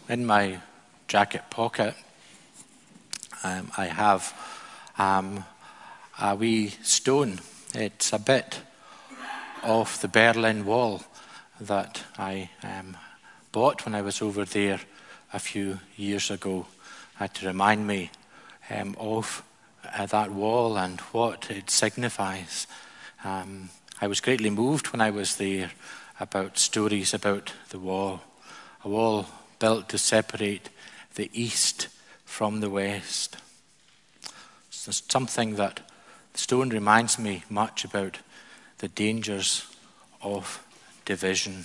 in my jacket pocket, I have a wee stone. It's a bit of the Berlin Wall that I bought when I was over there a few years ago to remind me of that wall and what it signifies. I was greatly moved when I was there about stories about the wall, a wall built to separate the East from the West. It's something that the stone reminds me much about the dangers of division.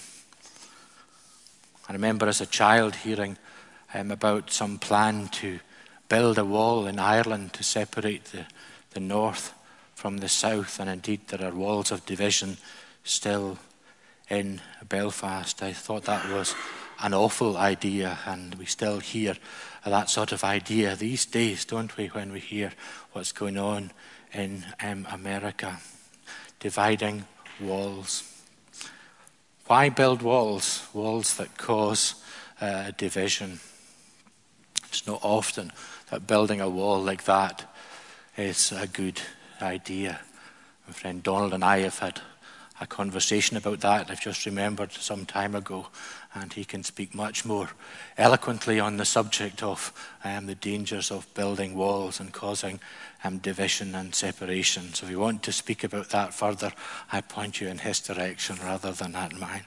I remember as a child hearing about some plan to build a wall in Ireland to separate the north from the south, and indeed there are walls of division still in Belfast. I thought that was an awful idea, and we still hear that sort of idea these days, don't we, when we hear what's going on in America, dividing walls. Why build walls? Walls that cause division. It's not often that building a wall like that is a good idea. My friend Donald and I have had a conversation about that. I've just remembered some time ago, and he can speak much more eloquently on the subject of the dangers of building walls and causing division and separation. So if you want to speak about that further, I point you in his direction rather than at mine.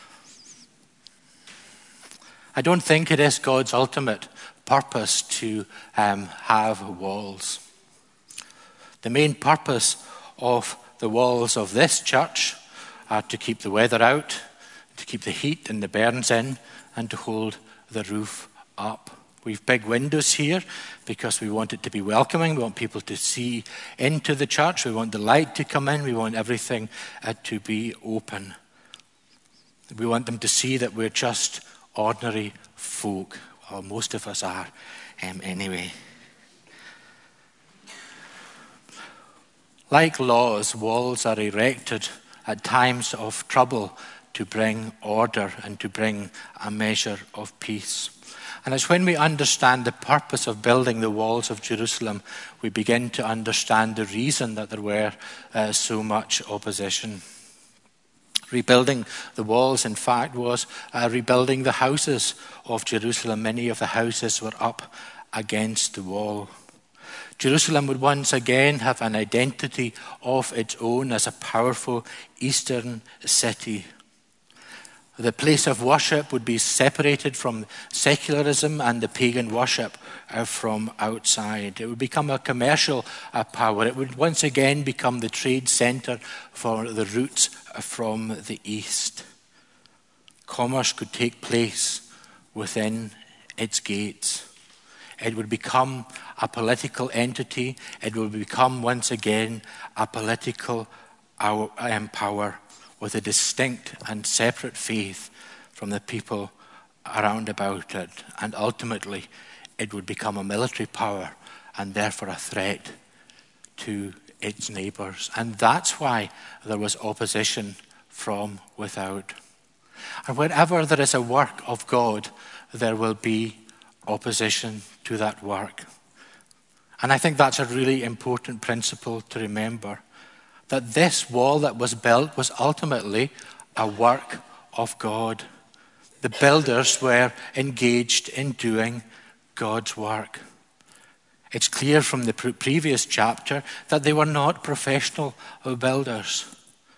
I don't think it is God's ultimate purpose to have walls. The main purpose of the walls of this church are to keep the weather out, to keep the heat and the burns in, and to hold the roof up. We've big windows here because we want it to be welcoming. We want people to see into the church. We want the light to come in. We want everything to be open. We want them to see that we're just ordinary folk. Well, most of us are anyway. Like laws, walls are erected at times of trouble to bring order and to bring a measure of peace. And it's when we understand the purpose of building the walls of Jerusalem, we begin to understand the reason that there were so much opposition. Rebuilding the walls, in fact, was rebuilding the houses of Jerusalem. Many of the houses were up against the wall. Jerusalem would once again have an identity of its own as a powerful eastern city. The place of worship would be separated from secularism and the pagan worship from outside. It would become a commercial power. It would once again become the trade center for the routes from the east. Commerce could take place within its gates. It would become a political entity. It would become once again a political power with a distinct and separate faith from the people around about it. And ultimately, it would become a military power and therefore a threat to its neighbours. And that's why there was opposition from without. And wherever there is a work of God, there will be opposition to that work. And I think that's a really important principle to remember, that this wall that was built was ultimately a work of God. The builders were engaged in doing God's work. It's clear from the previous chapter that they were not professional builders.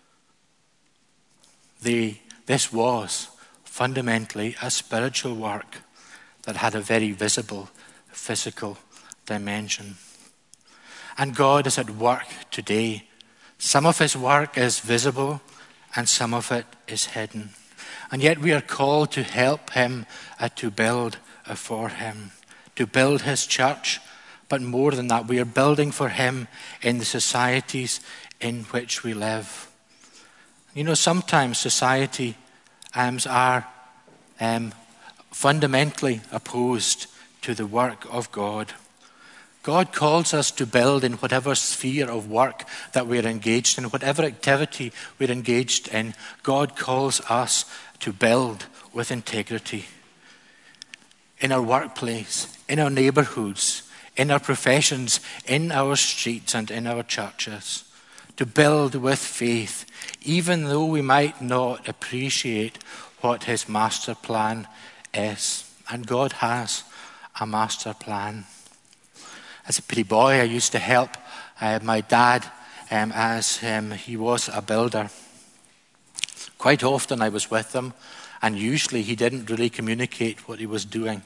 This was fundamentally a spiritual work that had a very visible physical dimension. And God is at work today. Some of his work is visible and some of it is hidden. And yet we are called to help him to build for him, to build his church. But more than that, we are building for him in the societies in which we live. You know, sometimes society are fundamentally opposed to the work of God. God calls us to build in whatever sphere of work that we're engaged in, whatever activity we're engaged in. God calls us to build with integrity. in our workplace, in our neighborhoods, in our professions, in our streets and in our churches, to build with faith, even though we might not appreciate what his master plan is. And God has a master plan. As a pretty boy, I used to help my dad as he was a builder. Quite often I was with him, and usually he didn't really communicate what he was doing.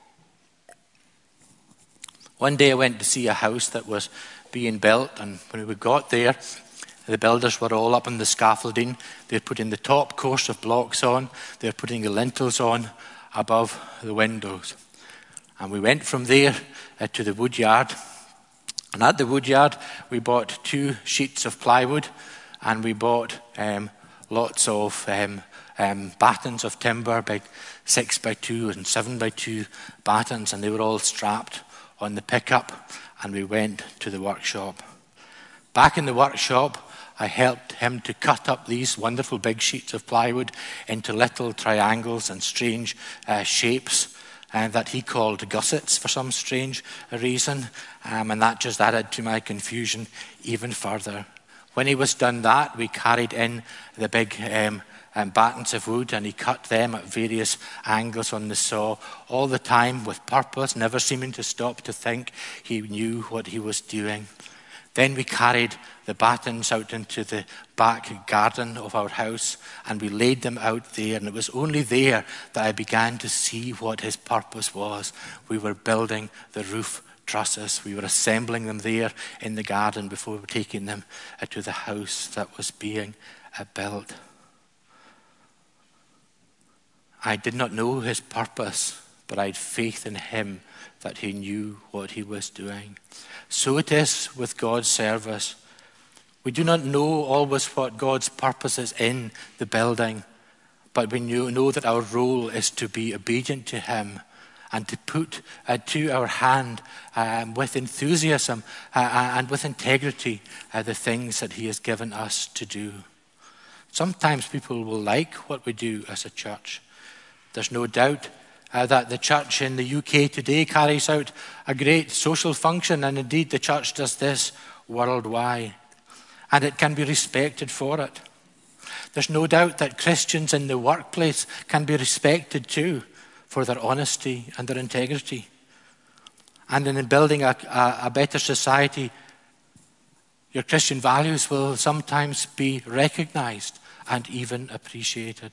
One day I went to see a house that was being built, and when we got there, the builders were all up on the scaffolding. They're putting the top course of blocks on. They're putting the lintels on above the windows. And we went from there to the wood yard. And at the wood yard, we bought 2 sheets of plywood, and we bought lots of battens of timber, big 6x2 and 7x2 battens, and they were all strapped on the pickup, and we went to the workshop. Back in the workshop, I helped him to cut up these wonderful big sheets of plywood into little triangles and strange shapes that he called gussets for some strange reason, and that just added to my confusion even further. When he was done that, we carried in the big battens of wood, and he cut them at various angles on the saw, all the time with purpose, never seeming to stop to think. He knew what he was doing. Then we carried the battens out into the back garden of our house, and we laid them out there, and it was only there that I began to see what his purpose was. We were building the roof trusses. We were assembling them there in the garden before we were taking them to the house that was being built. I did not know his purpose, but I had faith in him that he knew what he was doing. So it is with God's service. We do not know always what God's purpose is in the building, but we know that our role is to be obedient to him and to put to our hand with enthusiasm and with integrity the things that he has given us to do. Sometimes people will like what we do as a church. There's no doubt that the church in the UK today carries out a great social function, and indeed the church does this worldwide, and it can be respected for it. There's no doubt that Christians in the workplace can be respected too for their honesty and their integrity. And in building a better society, your Christian values will sometimes be recognized and even appreciated.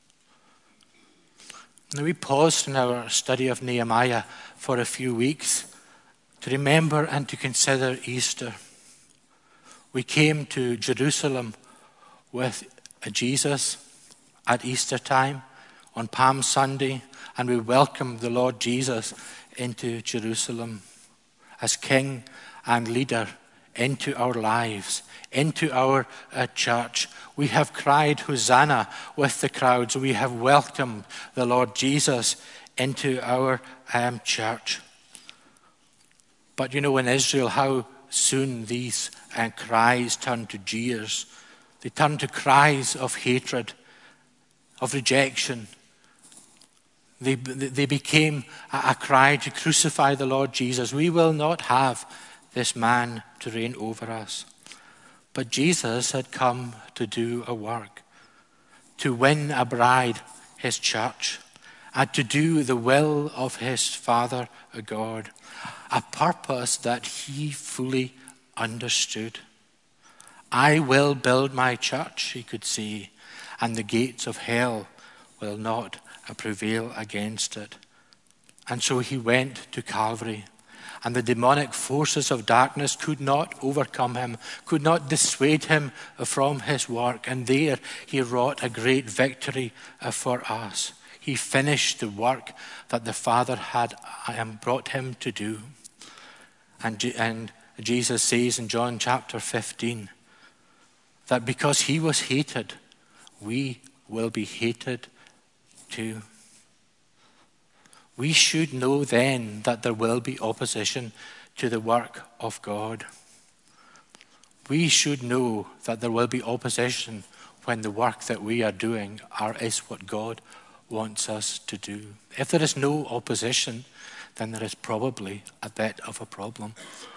Now, we paused in our study of Nehemiah for a few weeks to remember and to consider Easter. We came to Jerusalem with Jesus at Easter time on Palm Sunday, and we welcomed the Lord Jesus into Jerusalem as King and leader into our lives, into our church. We have cried Hosanna with the crowds. We have welcomed the Lord Jesus into our church. But you know in Israel how soon these cries turn to jeers. They turn to cries of hatred, of rejection. They became a cry to crucify the Lord Jesus. We will not have this man to reign over us. But Jesus had come to do a work, to win a bride, his church, and to do the will of his Father God, a purpose that he fully understood. I will build my church, he could say, and the gates of hell will not prevail against it. And so he went to Calvary. And the demonic forces of darkness could not overcome him, could not dissuade him from his work. And there he wrought a great victory for us. He finished the work that the Father had brought him to do. And Jesus says in John chapter 15 that because he was hated, we will be hated too. We should know then that there will be opposition to the work of God. We should know that there will be opposition when the work that we are doing is what God wants us to do. If there is no opposition, then there is probably a bit of a problem.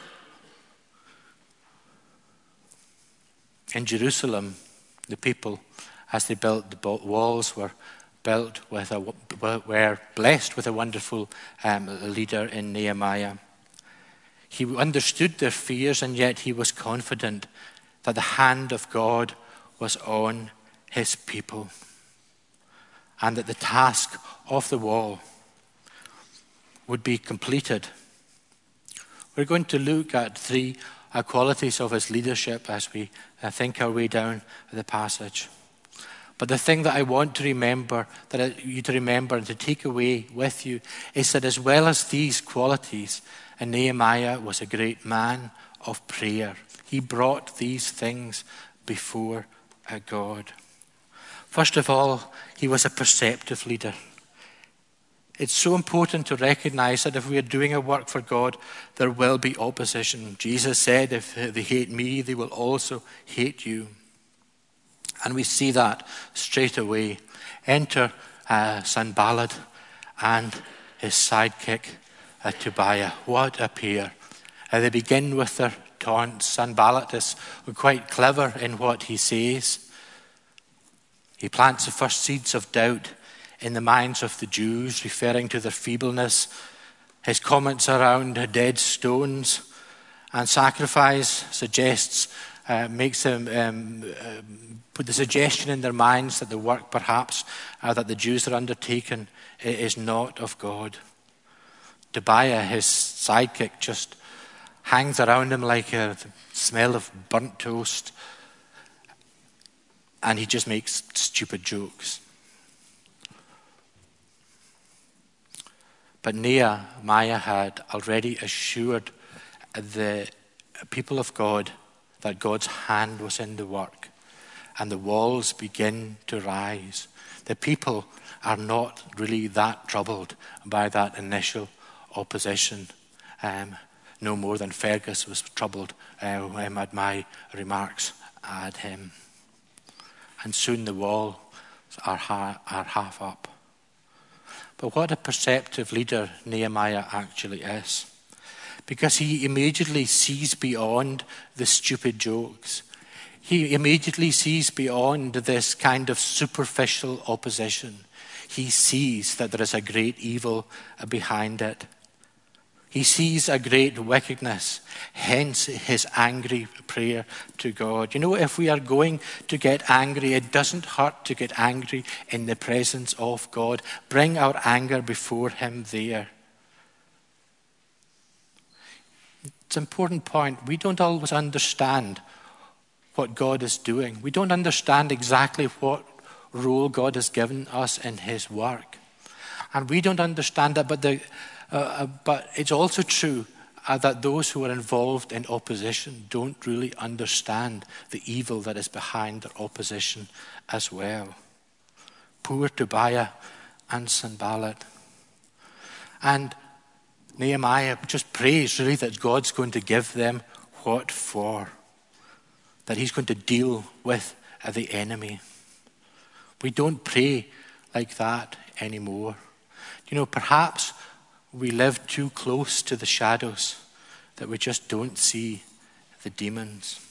In Jerusalem, the people, as they built the walls, were blessed with a wonderful leader in Nehemiah. He understood their fears, and yet he was confident that the hand of God was on his people, and that the task of the wall would be completed. We're going to look at three qualities of his leadership as we think our way down the passage. But the thing that I want to remember, you to remember and to take away with you, is that as well as these qualities, Nehemiah was a great man of prayer. He brought these things before God. First of all, he was a perceptive leader. It's so important to recognize that if we are doing a work for God, there will be opposition. Jesus said, if they hate me, they will also hate you. And we see that straight away. Enter Sanballat and his sidekick Tobiah. What a pair. They begin with their taunts. Sanballat is quite clever in what he says. He plants the first seeds of doubt in the minds of the Jews, referring to their feebleness. His comments around dead stones and sacrifice makes them put the suggestion in their minds that the work perhaps that the Jews are undertaking is not of God. Tobiah, his sidekick, just hangs around him like a smell of burnt toast, and he just makes stupid jokes. But Nehemiah had already assured the people of God that God's hand was in the work, and the walls begin to rise. The people are not really that troubled by that initial opposition, no more than Fergus was troubled at my remarks at him. And soon the walls are half up. But what a perceptive leader Nehemiah actually is. Because he immediately sees beyond the stupid jokes. He immediately sees beyond this kind of superficial opposition. He sees that there is a great evil behind it. He sees a great wickedness, hence his angry prayer to God. You know, if we are going to get angry, it doesn't hurt to get angry in the presence of God. Bring our anger before him there. It's an important point. We don't always understand what God is doing. We don't understand exactly what role God has given us in his work. And we don't understand that, but it's also true that those who are involved in opposition don't really understand the evil that is behind their opposition as well. Poor Tobiah and Sanballat. And Nehemiah just prays really that God's going to give them what for, that he's going to deal with the enemy. We don't pray like that anymore. You know, perhaps we live too close to the shadows that we just don't see the demons.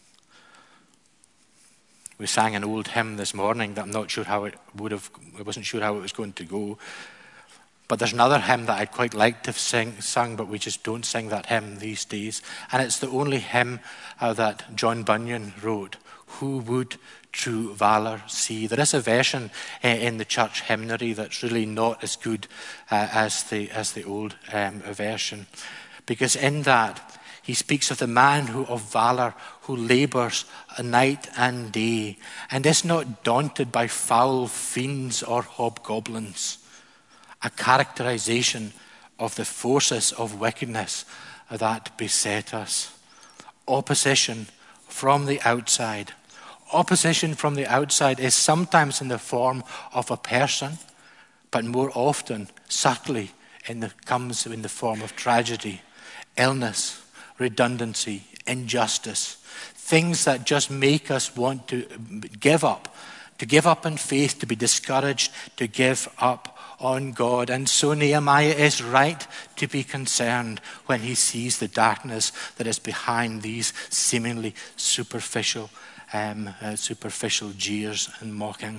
We sang an old hymn this morning that I'm not sure how I wasn't sure how it was going to go. But there's another hymn that I'd quite like to have sung, but we just don't sing that hymn these days. And it's the only hymn that John Bunyan wrote. Who would true valor see? There is a version in the church hymnary that's really not as good as the old version, because in that he speaks of the man of valor who labors night and day and is not daunted by foul fiends or hobgoblins. A characterization of the forces of wickedness that beset us. Opposition from the outside. Opposition from the outside is sometimes in the form of a person, but more often, subtly, comes in the form of tragedy, illness, redundancy, injustice. Things that just make us want to give up, to give up on faith, to be discouraged, to give up on God. And so Nehemiah is right to be concerned when he sees the darkness that is behind these seemingly superficial jeers and mocking.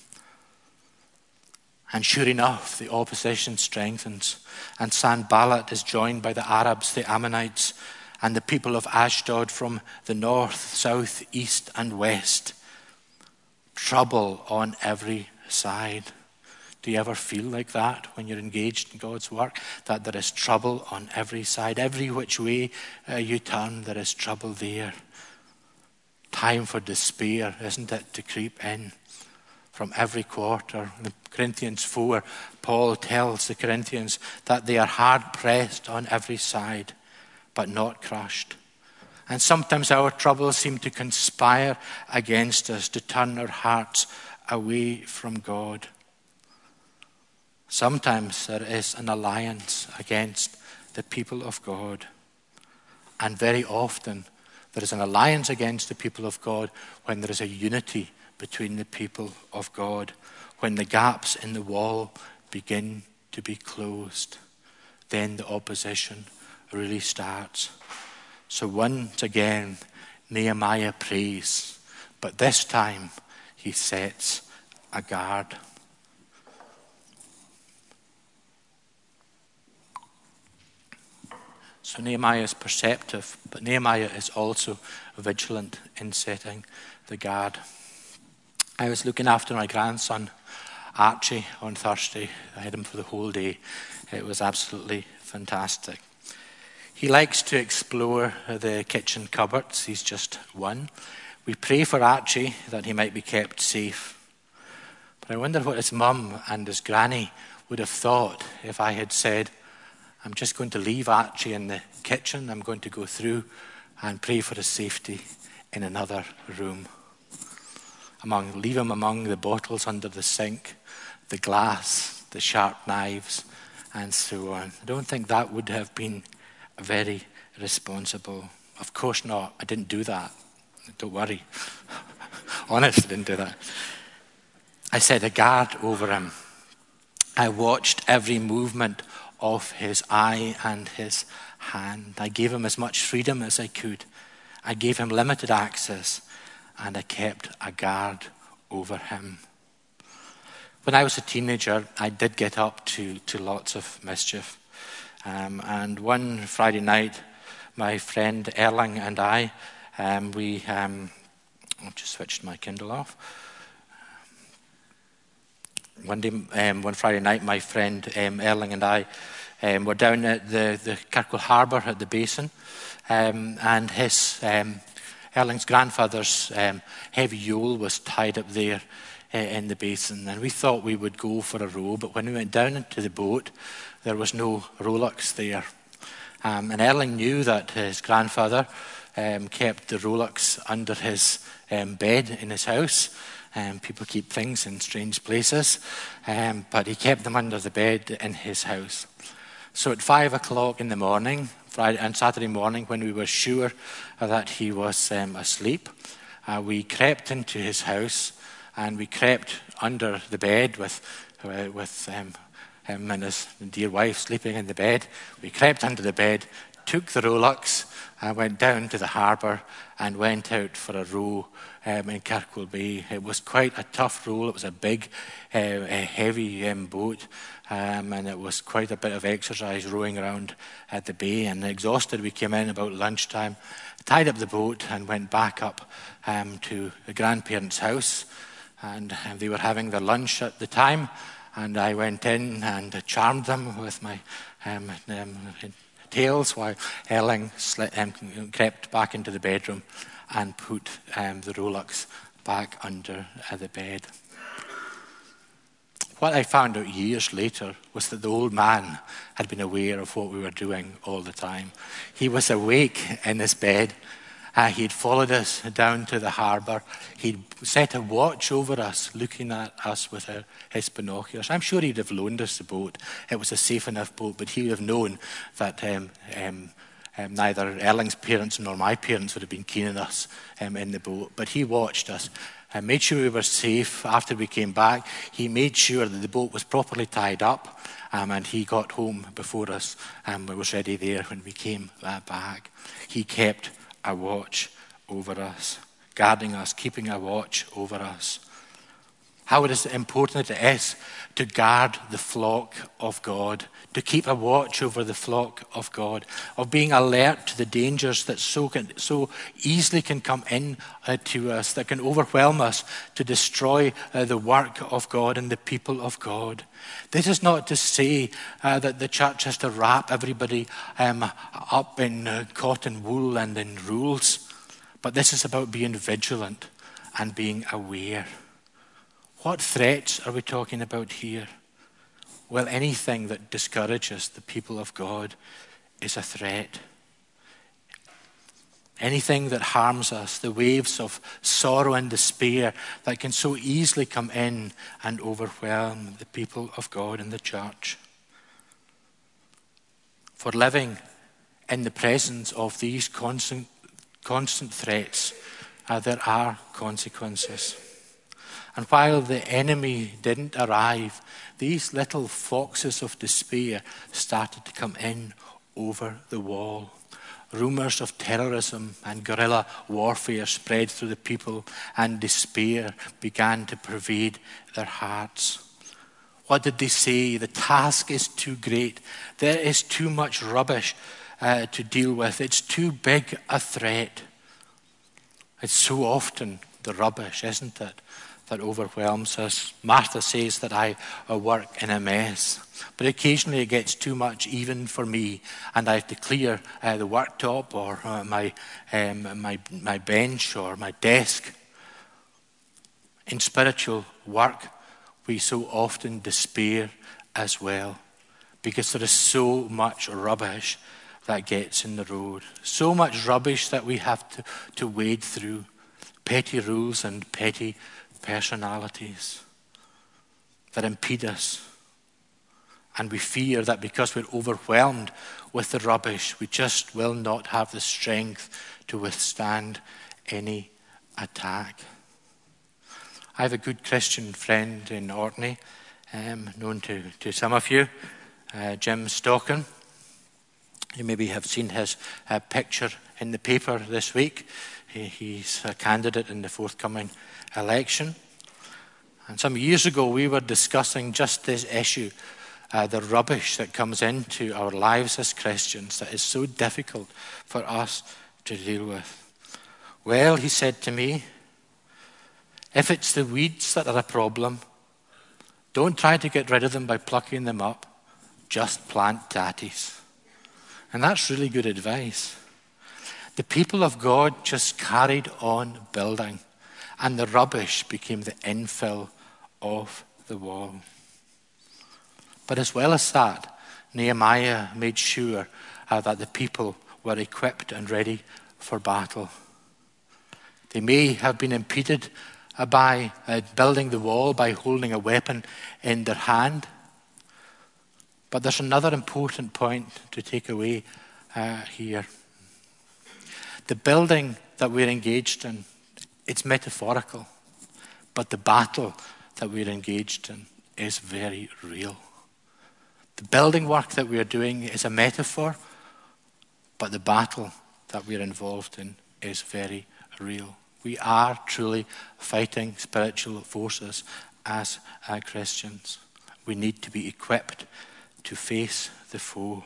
And sure enough, the opposition strengthens, and Sanballat is joined by the Arabs, the Ammonites, and the people of Ashdod from the north, south, east, and west. Trouble on every side. Do you ever feel like that when you're engaged in God's work? That there is trouble on every side. Every which way you turn, there is trouble there. Time for despair, isn't it, to creep in from every quarter. In Corinthians 4, Paul tells the Corinthians that they are hard pressed on every side, but not crushed. And sometimes our troubles seem to conspire against us, to turn our hearts away from God. Sometimes there is an alliance against the people of God. And very often there is an alliance against the people of God when there is a unity between the people of God, when the gaps in the wall begin to be closed. Then the opposition really starts. So once again, Nehemiah prays, but this time he sets a guard. So Nehemiah is perceptive, but Nehemiah is also vigilant in setting the guard. I was looking after my grandson, Archie, on Thursday. I had him for the whole day. It was absolutely fantastic. He likes to explore the kitchen cupboards. He's just one. We pray for Archie that he might be kept safe. But I wonder what his mum and his granny would have thought if I had said, I'm just going to leave Archie in the kitchen. I'm going to go through and pray for his safety in another room. Leave him among the bottles under the sink, the glass, the sharp knives, and so on. I don't think that would have been very responsible. Of course not. I didn't do that. Don't worry. Honestly, I didn't do that. I set a guard over him. I watched every movement of his eye and his hand. I gave him as much freedom as I could. I gave him limited access, and I kept a guard over him. When I was a teenager, I did get up to lots of mischief. And one Friday night, my friend Erling and I, I've just switched my Kindle off. One Friday night, my friend Erling and I were down at the Kirkwall Harbour at the basin, and his Erling's grandfather's heavy yole was tied up there in the basin, and we thought we would go for a row, but when we went down into the boat, there was no rowlocks there. And Erling knew that his grandfather kept the rowlocks under his bed in his house. People keep things in strange places, but he kept them under the bed in his house. So at 5 o'clock in the morning, Friday and Saturday morning, when we were sure that he was asleep, we crept into his house, and we crept under the bed with him and his dear wife sleeping in the bed. We crept under the bed, took the rowlocks, went down to the harbour and went out for a row in Kirkwall Bay. It was quite a tough row. It was a big, heavy boat, and it was quite a bit of exercise rowing around at the bay. And exhausted, we came in about lunchtime, tied up the boat and went back up to the grandparents' house. And they were having their lunch at the time, and I went in and charmed them with my tales while Erling crept back into the bedroom and put the rowlocks back under the bed. What I found out years later was that the old man had been aware of what we were doing all the time. He was awake in his bed. He'd followed us down to the harbour. He'd set a watch over us, looking at us with his binoculars. I'm sure he'd have loaned us the boat. It was a safe enough boat, but he would have known that neither Erling's parents nor my parents would have been keen on us in the boat. But he watched us made sure we were safe after we came back. He made sure that the boat was properly tied up, and he got home before us and was ready there when we came back. He kept a watch over us, guarding us, keeping a watch over us. How it is important it is to guard the flock of God, to keep a watch over the flock of God, of being alert to the dangers that so easily can come in to us, that can overwhelm us, to destroy the work of God and the people of God. This is not to say that the church has to wrap everybody up in cotton wool and in rules, but this is about being vigilant and being aware. What threats are we talking about here? Well, anything that discourages the people of God is a threat. Anything that harms us, the waves of sorrow and despair that can so easily come in and overwhelm the people of God in the church. For living in the presence of these constant threats, there are consequences. And while the enemy didn't arrive, these little foxes of despair started to come in over the wall. Rumors of terrorism and guerrilla warfare spread through the people, and despair began to pervade their hearts. What did they say? The task is too great. There is too much rubbish to deal with. It's too big a threat. It's so often the rubbish, isn't it, that overwhelms us. Martha says that I work in a mess, but occasionally it gets too much even for me, and I have to clear the worktop or my bench or my desk. In spiritual work, we so often despair as well, because there is so much rubbish that gets in the road, so much rubbish that we have to wade through, petty rules and petty personalities that impede us. And we fear that because we're overwhelmed with the rubbish, we just will not have the strength to withstand any attack. I have a good Christian friend in Orkney, known to some of you, Jim Stockin. You maybe have seen his picture in the paper this week. He's a candidate in the forthcoming election. And some years ago, we were discussing just this issue, the rubbish that comes into our lives as Christians that is so difficult for us to deal with. Well, he said to me, if it's the weeds that are a problem, don't try to get rid of them by plucking them up. Just plant tatties. And that's really good advice. The people of God just carried on building, and the rubbish became the infill of the wall. But as well as that, Nehemiah made sure that the people were equipped and ready for battle. They may have been impeded by building the wall, by holding a weapon in their hand. But there's another important point to take away here. The building that we're engaged in, it's metaphorical, but the battle that we're engaged in is very real. The building work that we're doing is a metaphor, but the battle that we're involved in is very real. We are truly fighting spiritual forces as Christians. We need to be equipped to face the foe.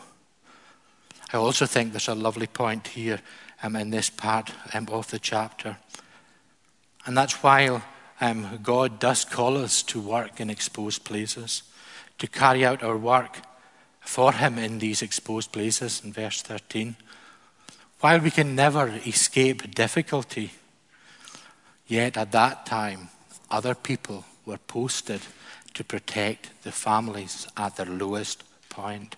I also think there's a lovely point here in this part of the chapter. And that's why God does call us to work in exposed places, to carry out our work for him in these exposed places in verse 13. While we can never escape difficulty, yet at that time other people were posted to protect the families at their lowest point.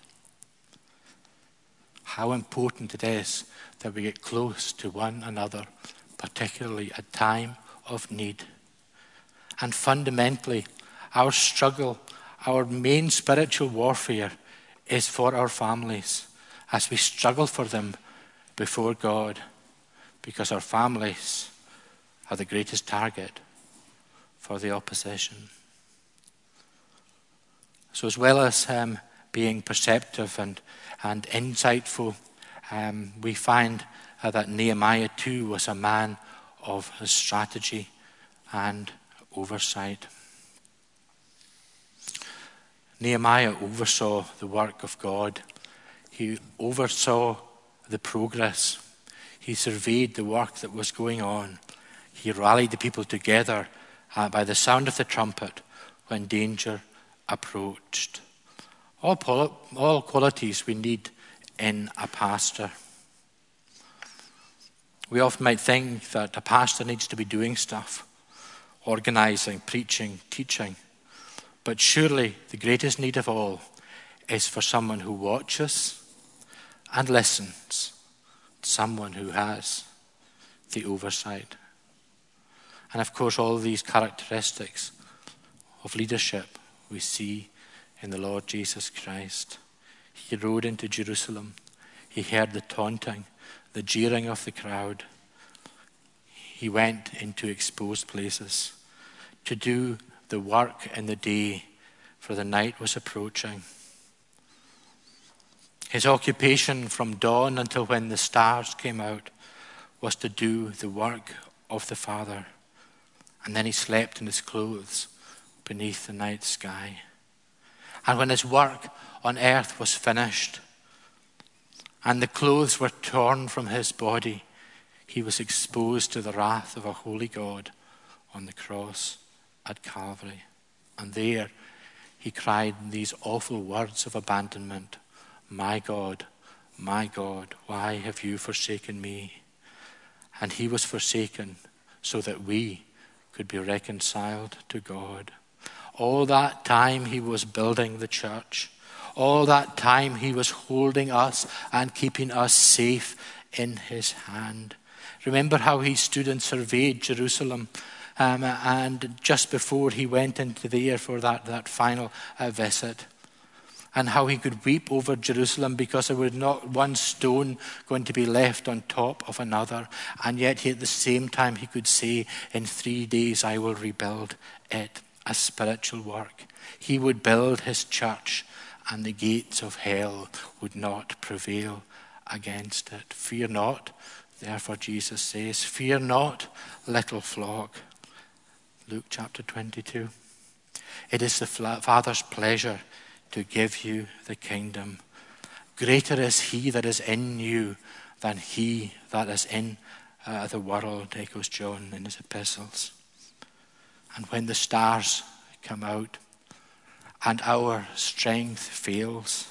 How important it is that we get close to one another, particularly at time of need. And fundamentally, our struggle, our main spiritual warfare is for our families as we struggle for them before God, because our families are the greatest target for the opposition. So as well as being perceptive and insightful, we find that Nehemiah too was a man of strategy and oversight. Nehemiah oversaw the work of God. He oversaw the progress. He surveyed the work that was going on. He rallied the people together by the sound of the trumpet when danger approached. All qualities we need in a pastor. We often might think that a pastor needs to be doing stuff, organizing, preaching, teaching. But surely the greatest need of all is for someone who watches and listens, someone who has the oversight. And of course, all these characteristics of leadership we see in the Lord Jesus Christ. He rode into Jerusalem. He heard the taunting, the jeering of the crowd. He went into exposed places to do the work in the day, for the night was approaching. His occupation from dawn until when the stars came out was to do the work of the Father. And then he slept in his clothes beneath the night sky. And when his work on earth was finished and the clothes were torn from his body, he was exposed to the wrath of a holy God on the cross at Calvary. And there he cried these awful words of abandonment, my God, why have you forsaken me?" And he was forsaken so that we could be reconciled to God. All that time he was building the church. All that time he was holding us and keeping us safe in his hand. Remember how he stood and surveyed Jerusalem and just before he went into there for that final visit. And how he could weep over Jerusalem because there was not one stone going to be left on top of another. And yet at the same time he could say, in 3 days I will rebuild it. A spiritual work. He would build his church and the gates of hell would not prevail against it. Fear not, therefore Jesus says, fear not, little flock. Luke chapter 22. It is the Father's pleasure to give you the kingdom. Greater is he that is in you than he that is in the world, echoes John in his epistles. And when the stars come out and our strength fails,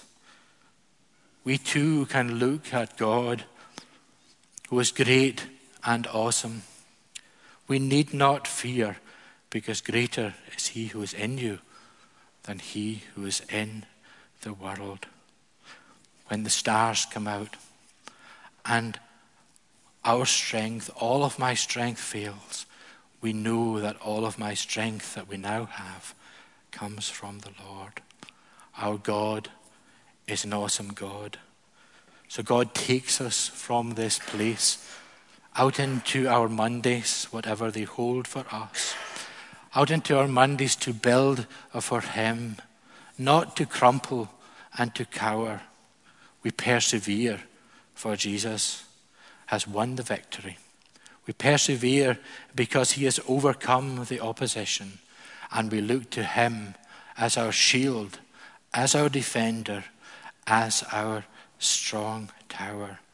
we too can look at God who is great and awesome. We need not fear because greater is he who is in you than he who is in the world. When the stars come out and our strength, all of my strength fails, we know that all of my strength that we now have comes from the Lord. Our God is an awesome God. So God takes us from this place out into our Mondays, whatever they hold for us, out into our Mondays to build for him, not to crumple and to cower. We persevere, for Jesus has won the victory. We persevere because he has overcome the opposition, and we look to him as our shield, as our defender, as our strong tower.